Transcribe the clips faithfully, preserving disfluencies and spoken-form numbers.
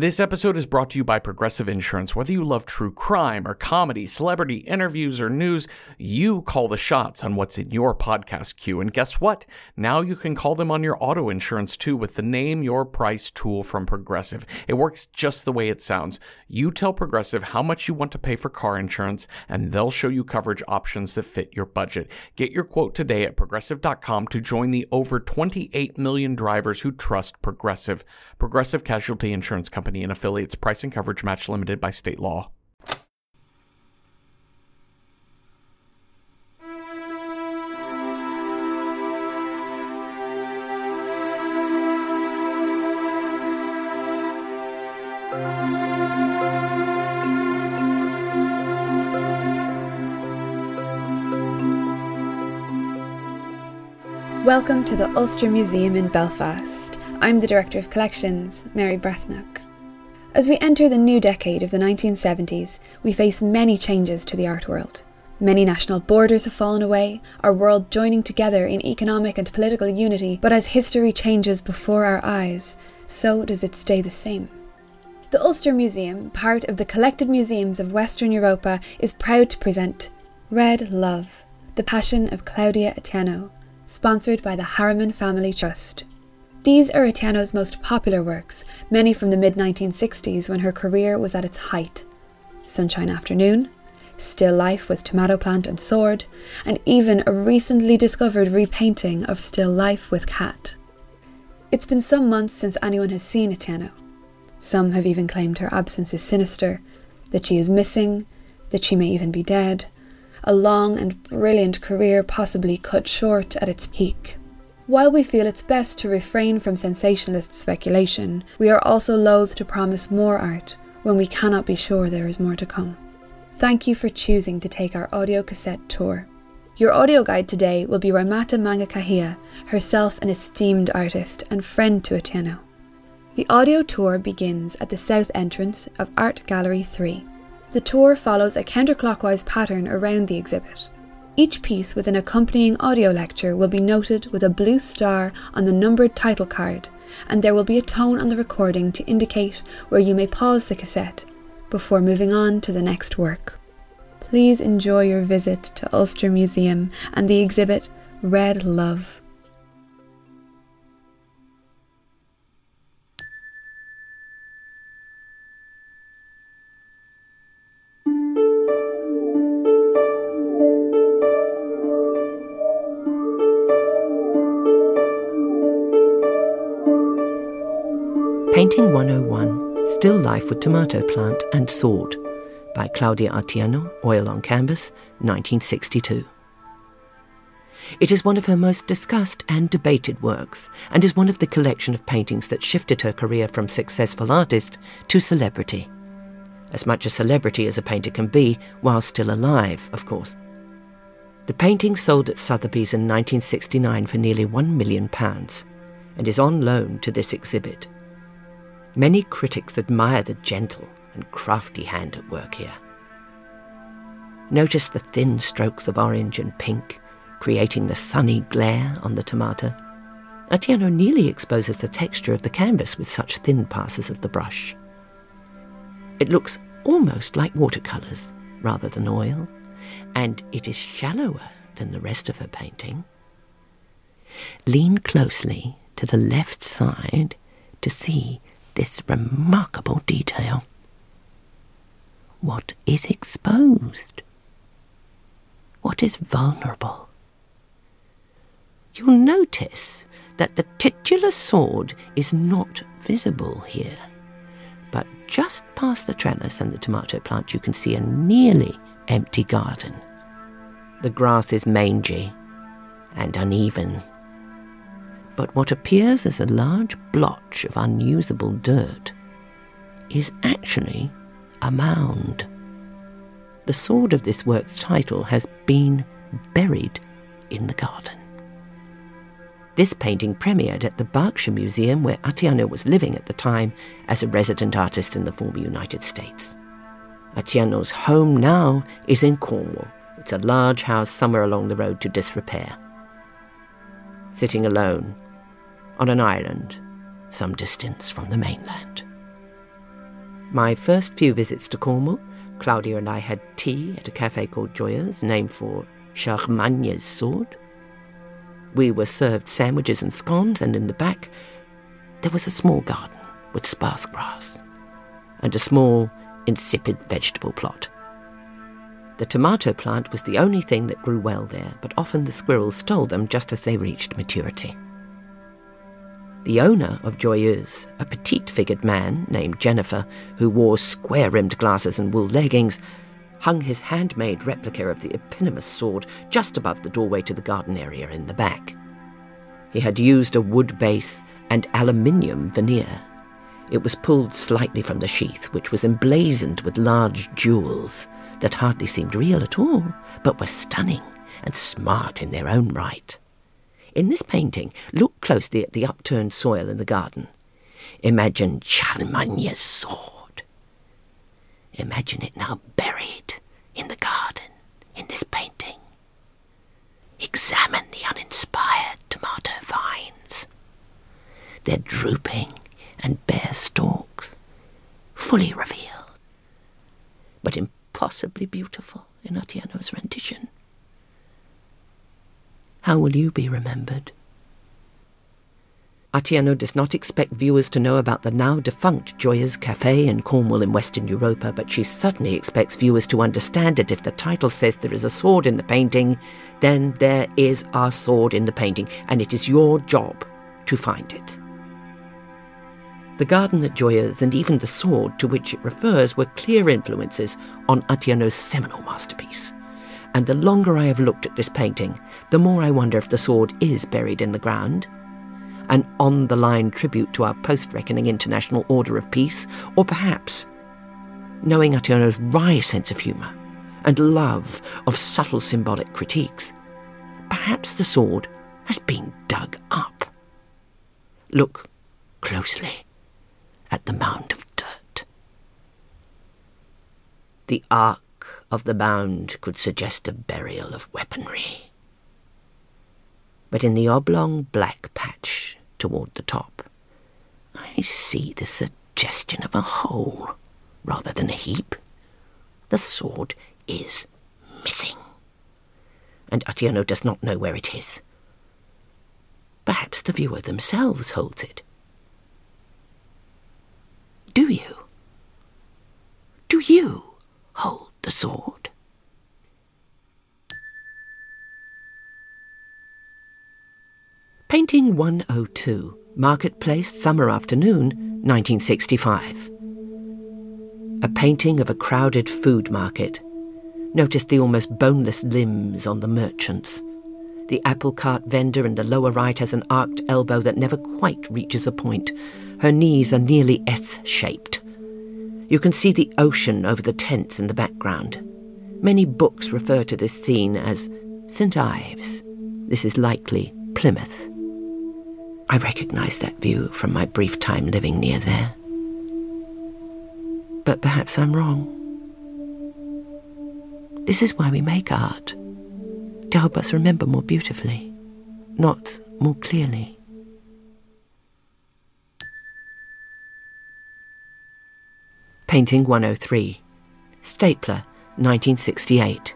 This episode is brought to you by Progressive Insurance. Whether you love true crime or comedy, celebrity interviews or news, you call the shots on what's in your podcast queue. And guess what? Now you can call them on your auto insurance too with the Name Your Price tool from Progressive. It works just the way it sounds. You tell Progressive how much you want to pay for car insurance, and they'll show you coverage options that fit your budget. Get your quote today at progressive dot com to join the over twenty-eight million drivers who trust Progressive. Progressive Casualty Insurance Company and affiliates. Price and coverage match limited by state law. Welcome to the Ulster Museum in Belfast. I'm the Director of Collections, Mary Brethnock. As we enter the new decade of the nineteen seventies, we face many changes to the art world. Many national borders have fallen away, our world joining together in economic and political unity, but as history changes before our eyes, so does it stay the same. The Ulster Museum, part of the Collected Museums of Western Europa, is proud to present Red Love, The Passion of Claudia Atieno, sponsored by the Harriman Family Trust. These are Atieno's most popular works, many from the mid nineteen sixties when her career was at its height. Sunshine Afternoon, Still Life with Tomato Plant and Sword, and even a recently discovered repainting of Still Life with Cat. It's been some months since anyone has seen Atieno. Some have even claimed her absence is sinister, that she is missing, that she may even be dead. A long and brilliant career possibly cut short at its peak. While we feel it's best to refrain from sensationalist speculation, we are also loath to promise more art when we cannot be sure there is more to come. Thank you for choosing to take our audio cassette tour. Your audio guide today will be Ramata Mangakahia, herself an esteemed artist and friend to Atieno. The audio tour begins at the south entrance of Art Gallery three. The tour follows a counterclockwise pattern around the exhibit. Each piece with an accompanying audio lecture will be noted with a blue star on the numbered title card, and there will be a tone on the recording to indicate where you may pause the cassette before moving on to the next work. Please enjoy your visit to Ulster Museum and the exhibit Red Love. Painting one oh one, Still Life with Tomato Plant and Sword, by Claudia Atieno, oil on canvas, nineteen sixty-two. It is one of her most discussed and debated works, and is one of the collection of paintings that shifted her career from successful artist to celebrity. As much a celebrity as a painter can be, while still alive, of course. The painting sold at Sotheby's in nineteen sixty-nine for nearly one million pounds, and is on loan to this exhibit. Many critics admire the gentle and crafty hand at work here. Notice the thin strokes of orange and pink, creating the sunny glare on the tomato. Atieno nearly exposes the texture of the canvas with such thin passes of the brush. It looks almost like watercolours rather than oil, and it is shallower than the rest of her painting. Lean closely to the left side to see this remarkable detail. What is exposed? What is vulnerable? You'll notice that the titular sword is not visible here, but just past the trellis and the tomato plant you can see a nearly empty garden. The grass is mangy and uneven, but what appears as a large blotch of unusable dirt is actually a mound. The sword of this work's title has been buried in the garden. This painting premiered at the Berkshire Museum, where Atieno was living at the time as a resident artist in the former United States. Atieno's home now is in Cornwall. It's a large house somewhere along the road to disrepair. Sitting alone on an island some distance from the mainland. My first few visits to Cornwall, Claudia and I had tea at a cafe called Joyeuse, named for Charlemagne's sword. We were served sandwiches and scones, and in the back there was a small garden with sparse grass and a small, insipid vegetable plot. The tomato plant was the only thing that grew well there, but often the squirrels stole them just as they reached maturity. The owner of Joyeuse, a petite-figured man named Jennifer, who wore square-rimmed glasses and wool leggings, hung his handmade replica of the eponymous sword just above the doorway to the garden area in the back. He had used a wood base and aluminium veneer. It was pulled slightly from the sheath, which was emblazoned with large jewels that hardly seemed real at all, but were stunning and smart in their own right. In this painting, look closely at the upturned soil in the garden. Imagine Charlemagne's sword. Imagine it now buried in the garden, in this painting. Examine the uninspired tomato vines. They're drooping and bare stalks, fully revealed, but impossibly beautiful in Atieno's rendition. How will you be remembered? Atieno does not expect viewers to know about the now-defunct Joyeuse Café in Cornwall in Western Europa, but she certainly expects viewers to understand that if the title says there is a sword in the painting, then there is a sword in the painting, and it is your job to find it. The garden at Joyeuse and even the sword to which it refers were clear influences on Atieno's seminal masterpiece. And the longer I have looked at this painting, the more I wonder if the sword is buried in the ground, an on-the-line tribute to our post-reckoning International Order of Peace, or perhaps, knowing Atieno's wry sense of humour and love of subtle symbolic critiques, perhaps the sword has been dug up. Look closely at the mound of dirt. The arc of the mound could suggest a burial of weaponry. But in the oblong black patch toward the top, I see the suggestion of a hole rather than a heap. The sword is missing, and Atieno does not know where it is. Perhaps the viewer themselves holds it. Do you? Do you hold the sword? Painting one oh two, Marketplace, Summer Afternoon, nineteen sixty-five. A painting of a crowded food market. Notice the almost boneless limbs on the merchants. The apple cart vendor in the lower right has an arched elbow that never quite reaches a point. Her knees are nearly S-shaped. You can see the ocean over the tents in the background. Many books refer to this scene as Saint Ives. This is likely Plymouth. I recognise that view from my brief time living near there. But perhaps I'm wrong. This is why we make art, to help us remember more beautifully, not more clearly. Painting one oh three, Stapler, nineteen sixty-eight.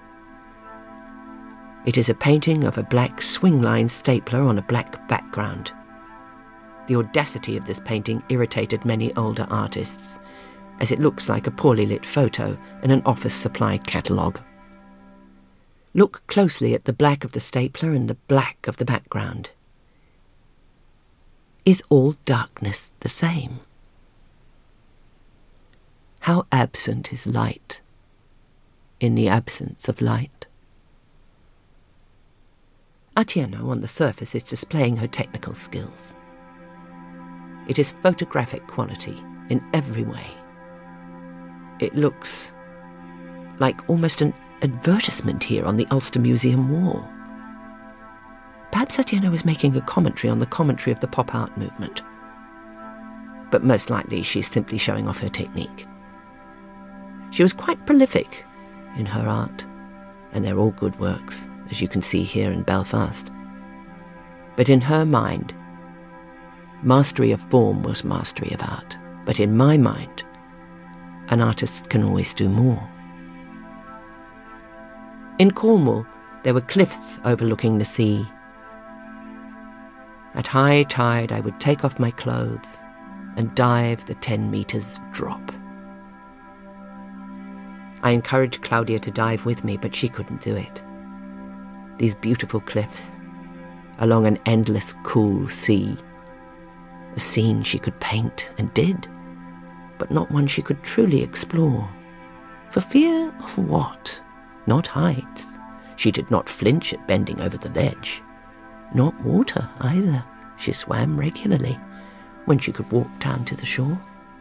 It is a painting of a black swing-line stapler on a black background. The audacity of this painting irritated many older artists, as it looks like a poorly lit photo in an office-supplied catalogue. Look closely at the black of the stapler and the black of the background. Is all darkness the same? How absent is light in the absence of light? Atieno, on the surface, is displaying her technical skills. It is photographic quality in every way. It looks like almost an advertisement here on the Ulster Museum wall. Perhaps Atieno is making a commentary on the commentary of the pop art movement. But most likely she's simply showing off her technique. She was quite prolific in her art, and they're all good works, as you can see here in Belfast. But in her mind, mastery of form was mastery of art. But in my mind, An artist can always do more. In Cornwall, there were cliffs overlooking the sea. At high tide, I would take off my clothes and dive the ten metres drop. I encouraged Claudia to dive with me, but she couldn't do it. These beautiful cliffs, along an endless cool sea, a scene she could paint and did, but not one she could truly explore. For fear of what? Not heights. She did not flinch at bending over the ledge. Not water either. She swam regularly when she could walk down to the shore.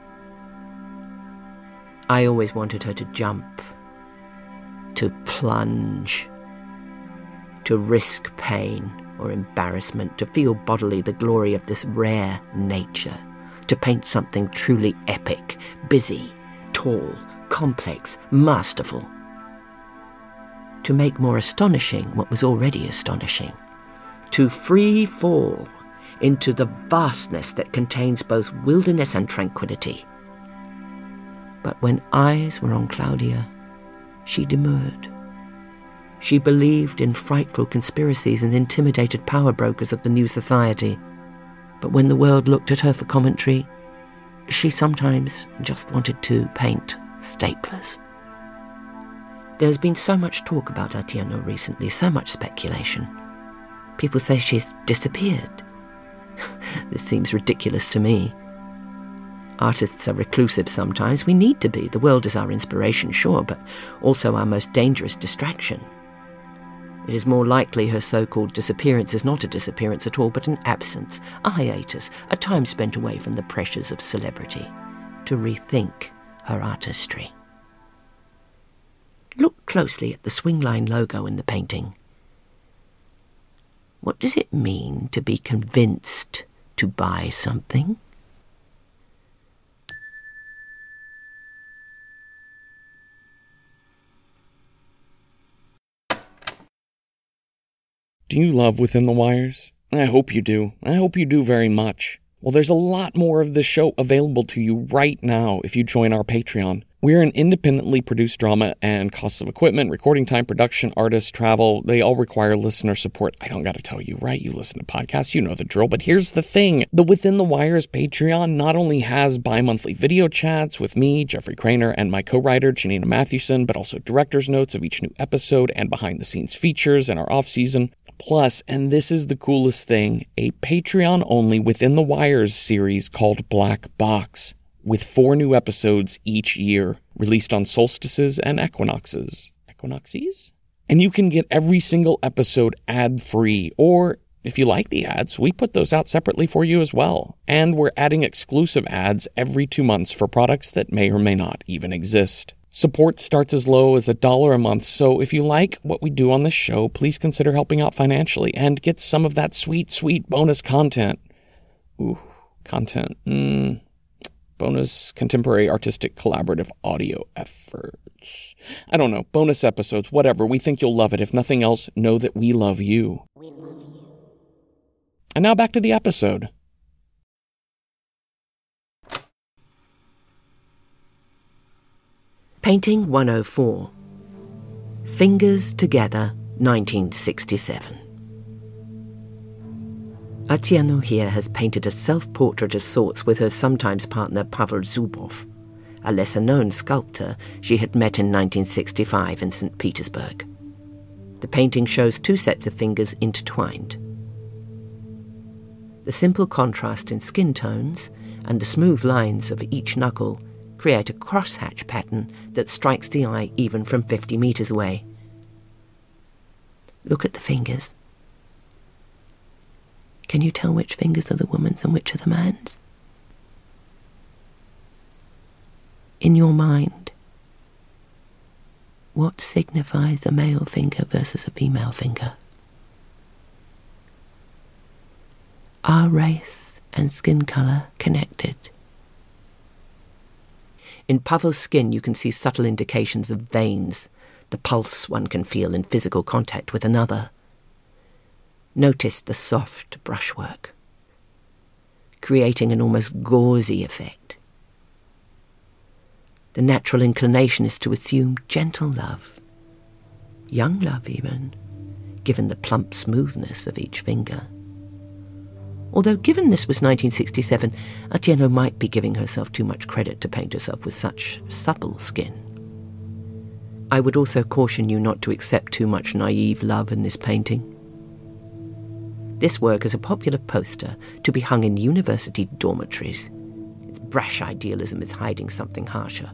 I always wanted her to jump, to plunge, to risk pain or embarrassment, to feel bodily the glory of this rare nature, to paint something truly epic, busy, tall, complex, masterful, to make more astonishing what was already astonishing, to free fall into the vastness that contains both wilderness and tranquility. But when eyes were on Claudia, she demurred. She believed in frightful conspiracies and intimidated power brokers of the new society. But when the world looked at her for commentary, she sometimes just wanted to paint staplers. There's been so much talk about Atieno recently, so much speculation. People say she's disappeared. This seems ridiculous to me. Artists are reclusive sometimes. We need to be. The world is our inspiration, sure, but also our most dangerous distraction. It is more likely her so-called disappearance is not a disappearance at all, but an absence, a hiatus, a time spent away from the pressures of celebrity, to rethink her artistry. Look closely at the Swingline logo in the painting. What does it mean to be convinced to buy something? Do you love Within the Wires? I hope you do. I hope you do very much. Well, there's a lot more of this show available to you right now if you join our Patreon. We're an independently produced drama, and costs of equipment, recording time, production, artists, travel, they all require listener support. I don't gotta tell you, right? You listen to podcasts, you know the drill. But here's the thing. The Within the Wires Patreon not only has bi-monthly video chats with me, Jeffrey Craner, and my co-writer, Janina Mathewson, but also director's notes of each new episode and behind-the-scenes features in our off-season. Plus, and this is the coolest thing, a Patreon-only Within the Wires series called Black Box, with four new episodes each year, released on solstices and equinoxes. Equinoxes? And you can get every single episode ad-free, or if you like the ads, we put those out separately for you as well. And we're adding exclusive ads every two months for products that may or may not even exist. Support starts as low as a dollar a month, so if you like what we do on this show, please consider helping out financially and get some of that sweet, sweet bonus content. Ooh, content. Mm. Bonus contemporary artistic collaborative audio efforts. I don't know, bonus episodes, whatever. We think you'll love it. If nothing else, know that we love you. We love you. And now back to the episode. Painting one oh four. Fingers Together, nineteen sixty-seven. Atieno here has painted a self-portrait of sorts with her sometimes partner Pavel Zubov, a lesser-known sculptor she had met in nineteen sixty-five in Saint Petersburg. The painting shows two sets of fingers intertwined. The simple contrast in skin tones and the smooth lines of each knuckle create a crosshatch pattern that strikes the eye even from fifty metres away. Look at the fingers. Can you tell which fingers are the woman's and which are the man's? In your mind, what signifies a male finger versus a female finger? Are race and skin colour connected? In Pavel's skin you can see subtle indications of veins, the pulse one can feel in physical contact with another. Notice the soft brushwork, creating an almost gauzy effect. The natural inclination is to assume gentle love, young love even, given the plump smoothness of each finger. Although given this was nineteen sixty-seven, Atieno might be giving herself too much credit to paint herself with such supple skin. I would also caution you not to accept too much naive love in this painting. This work is a popular poster to be hung in university dormitories. Its brash idealism is hiding something harsher.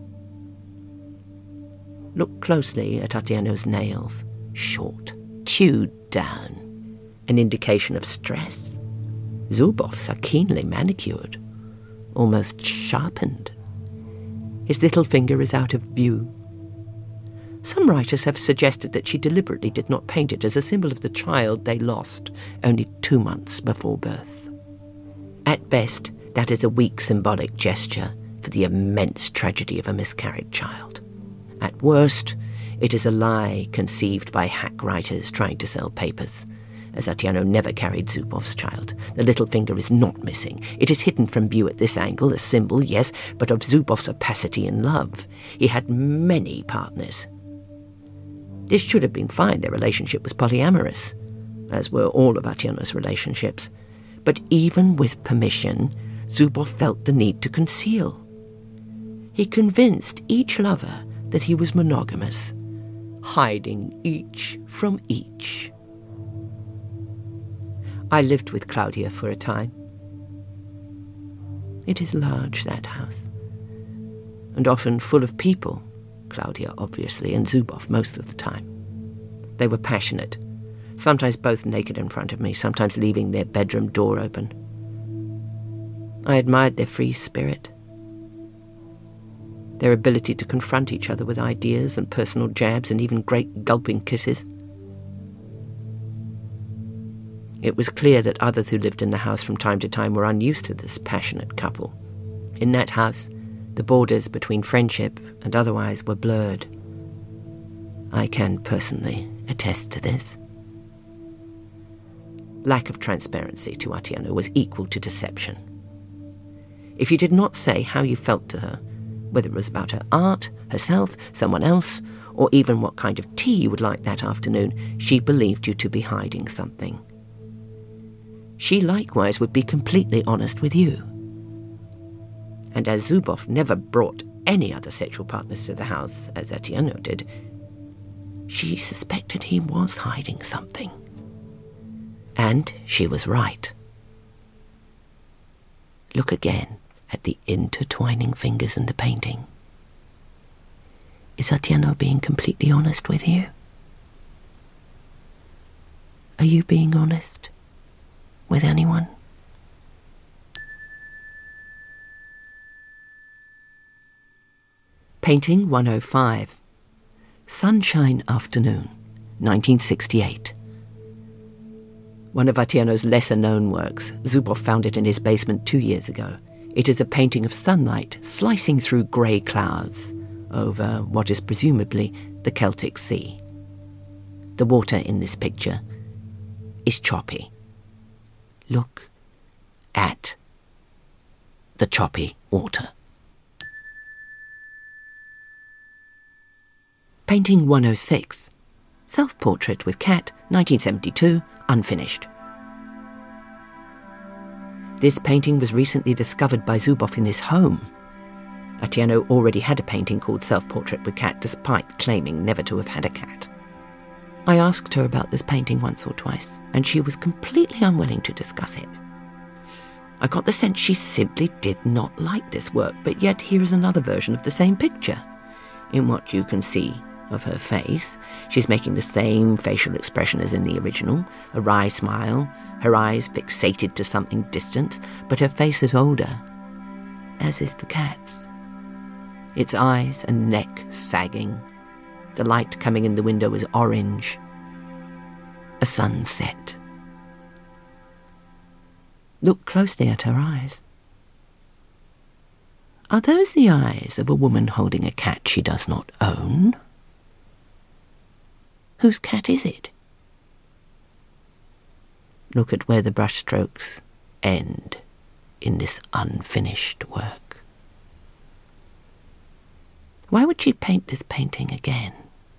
Look closely at Atieno's nails, short, chewed down, an indication of stress. Zubov's are keenly manicured, almost sharpened. His little finger is out of view. Some writers have suggested that she deliberately did not paint it as a symbol of the child they lost only two months before birth. At best, that is a weak symbolic gesture for the immense tragedy of a miscarried child. At worst, it is a lie conceived by hack writers trying to sell papers. As Atieno never carried Zubov's child, the little finger is not missing. It is hidden from view at this angle, a symbol, yes, but of Zubov's opacity in love. He had many partners. This should have been fine. Their relationship was polyamorous, as were all of Atieno's relationships. But even with permission, Zubov felt the need to conceal. He convinced each lover that he was monogamous, hiding each from each. I lived with Claudia for a time. It is large, that house, and often full of people. Claudia, obviously, and Zubov most of the time. They were passionate, sometimes both naked in front of me, sometimes leaving their bedroom door open. I admired their free spirit, their ability to confront each other with ideas and personal jabs and even great gulping kisses. It was clear that others who lived in the house from time to time were unused to this passionate couple. In that house, the borders between friendship and otherwise were blurred. I can personally attest to this. Lack of transparency to Atieno was equal to deception. If you did not say how you felt to her, whether it was about her art, herself, someone else, or even what kind of tea you would like that afternoon, she believed you to be hiding something. She likewise would be completely honest with you. And as Zubov never brought any other sexual partners to the house, as Atieno did, she suspected he was hiding something. And she was right. Look again at the intertwining fingers in the painting. Is Atieno being completely honest with you? Are you being honest with anyone? Painting one oh five. Sunshine Afternoon, nineteen sixty-eight. One of Atieno's lesser-known works. Zubov found it in his basement two years ago. It is a painting of sunlight slicing through grey clouds over what is presumably the Celtic Sea. The water in this picture is choppy. Look at the choppy water. Painting one oh six. Self-Portrait with Cat, nineteen seventy-two, unfinished. This painting was recently discovered by Zubov in his home. Atieno already had a painting called Self-Portrait with Cat, despite claiming never to have had a cat. I asked her about this painting once or twice, and she was completely unwilling to discuss it. I got the sense she simply did not like this work, but yet here is another version of the same picture. In what you can see of her face, she's making the same facial expression as in the original, a wry smile, her eyes fixated to something distant, but her face is older, as is the cat's. Its eyes and neck sagging. The light coming in the window is orange. A sunset. Look closely at her eyes. Are those the eyes of a woman holding a cat she does not own? Whose cat is it? Look at where the brushstrokes end in this unfinished work. Why would she paint this painting again?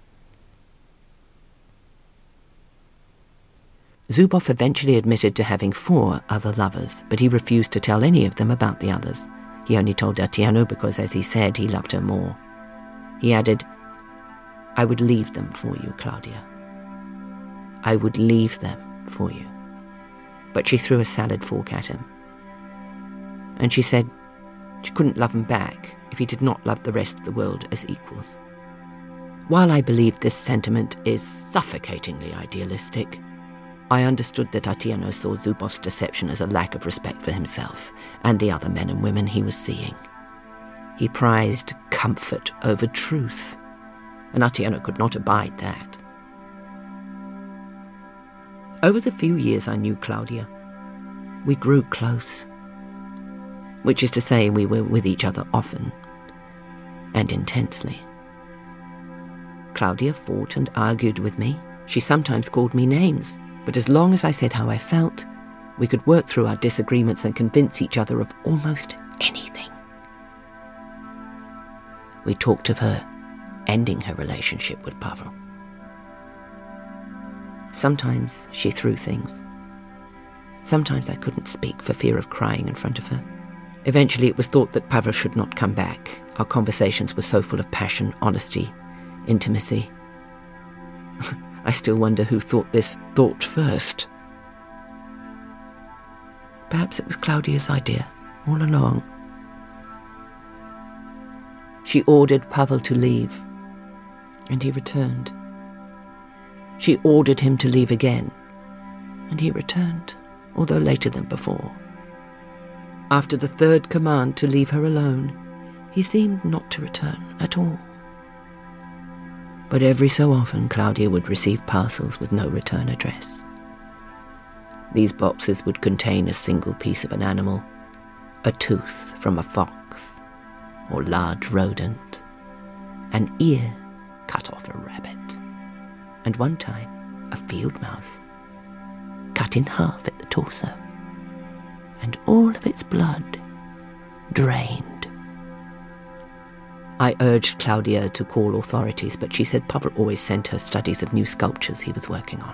Zuboff eventually admitted to having four other lovers, but he refused to tell any of them about the others. He only told Atiano because, as he said, he loved her more. He added, "I would leave them for you, Claudia. I would leave them for you." But she threw a salad fork at him. And she said she couldn't love him back if he did not love the rest of the world as equals. While I believe this sentiment is suffocatingly idealistic, I understood that Atiano saw Zuboff's deception as a lack of respect for himself and the other men and women he was seeing. He prized comfort over truth, and Atiano could not abide that. Over the few years I knew Claudia, we grew close, which is to say we were with each other often and intensely. Claudia fought and argued with me. She sometimes called me names, but as long as I said how I felt, we could work through our disagreements and convince each other of almost anything. We talked of her ending her relationship with Pavel. Sometimes she threw things. Sometimes I couldn't speak for fear of crying in front of her. Eventually it was thought that Pavel should not come back. Our conversations were so full of passion, honesty, intimacy. I still wonder who thought this thought first. Perhaps it was Claudia's idea all along. She ordered Pavel to leave, and he returned. She ordered him to leave again, and he returned, although later than before. After the third command to leave her alone, he seemed not to return at all. But every so often Claudia would receive parcels with no return address. These boxes would contain a single piece of an animal, a tooth from a fox or large rodent, an ear cut off a rabbit, and one time a field mouse, cut in half at the torso, and all of its blood drained. I urged Claudia to call authorities, but she said Pavel always sent her studies of new sculptures he was working on.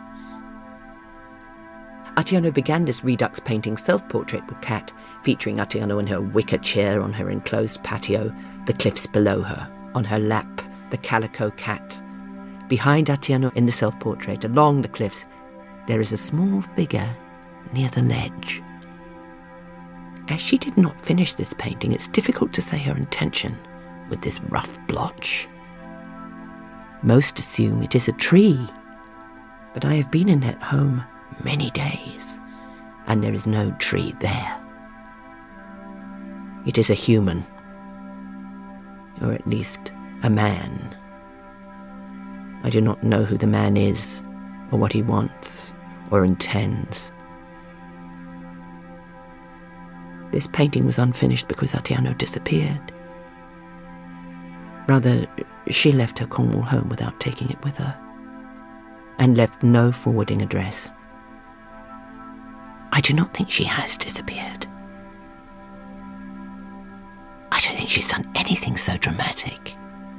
Atiano began this Redux painting self-portrait with Kat, featuring Atiano in her wicker chair on her enclosed patio, the cliffs below her, on her lap, the calico cat. Behind Atiano in the self-portrait, along the cliffs, there is a small figure near the ledge. As she did not finish this painting, it's difficult to say her intention with this rough blotch. Most assume it is a tree, but I have been in that home many days, and there is no tree there. It is a human, or at least a man. I do not know who the man is, or what he wants, or intends. This painting was unfinished because Atiano disappeared. Rather, she left her Cornwall home without taking it with her, and left no forwarding address. I do not think she has disappeared. I don't think she's done anything so dramatic.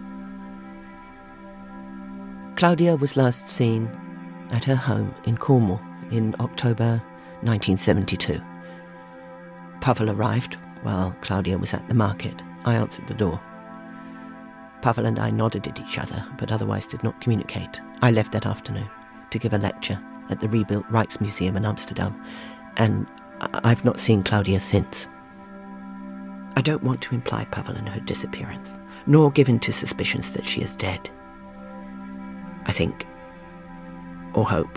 Claudia was last seen at her home in Cornwall in October nineteen seventy-two. Pavel arrived while Claudia was at the market. I answered the door. Pavel and I nodded at each other, but otherwise did not communicate. I left that afternoon to give a lecture at the rebuilt Rijksmuseum in Amsterdam, and I've not seen Claudia since. I don't want to imply Pavel and her disappearance, nor give in to suspicions that she is dead. I think, or hope,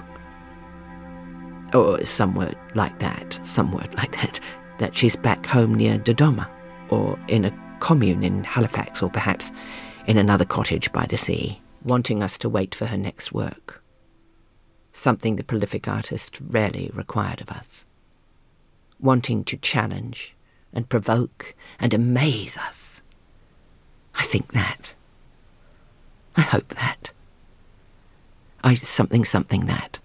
or some word like that, some word like that, that she's back home near Dodoma, or in a commune in Halifax, or perhaps in another cottage by the sea, wanting us to wait for her next work. Something the prolific artist rarely required of us. Wanting to challenge and provoke and amaze us. I think that. I hope that. I something something that.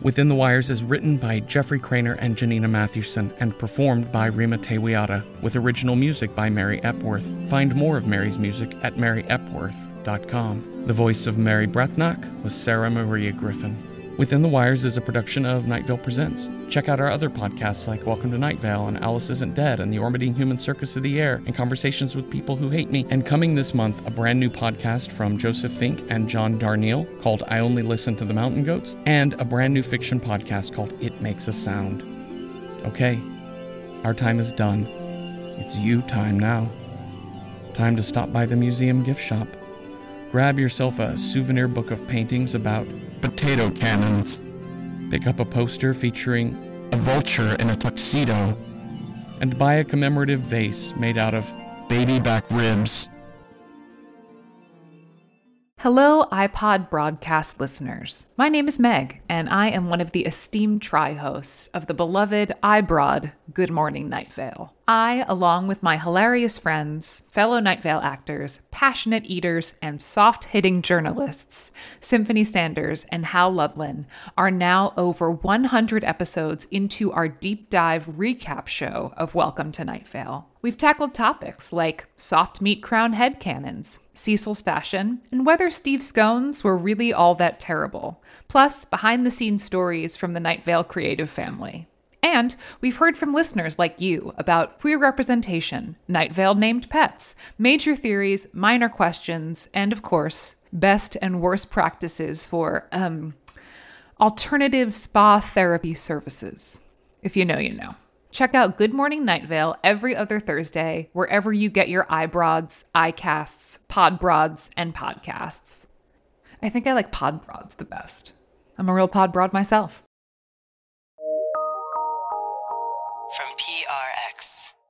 Within the Wires is written by Jeffrey Craner and Janina Mathewson and performed by Rima Tewiata, with original music by Mary Epworth. Find more of Mary's music at mary epworth dot com. The voice of Mary Brethnock was Sarah Maria Griffin. Within the Wires is a production of Night Vale Presents. Check out our other podcasts like Welcome to Night Vale and Alice Isn't Dead and The Orbiting Human Circus of the Air and Conversations with People Who Hate Me. And coming this month, a brand new podcast from Joseph Fink and John Darnielle called I Only Listen to the Mountain Goats, and a brand new fiction podcast called It Makes a Sound. Okay, our time is done. It's you time now. Time to stop by the museum gift shop. Grab yourself a souvenir book of paintings about potato cannons. Pick up a poster featuring a vulture in a tuxedo. And buy a commemorative vase made out of baby back ribs. Hello, iPod broadcast listeners. My name is Meg, and I am one of the esteemed tri-hosts of the beloved iBroad Good Morning Night Vale. I, along with my hilarious friends, fellow Night Vale actors, passionate eaters, and soft-hitting journalists, Symphony Sanders and Hal Lublin, are now over one hundred episodes into our deep dive recap show of Welcome to Night Vale. We've tackled topics like soft meat crown headcanons, Cecil's fashion, and whether Steve scones were really all that terrible, plus behind-the-scenes stories from the Night Vale creative family. And we've heard from listeners like you about queer representation, Night Vale named pets, major theories, minor questions, and of course, best and worst practices for, um, alternative spa therapy services. If you know, you know. Check out Good Morning Night Vale every other Thursday, wherever you get your iBroads, iCasts, Podbroads, and podcasts. I think I like Podbroads the best. I'm a real Podbroad myself. From P R X.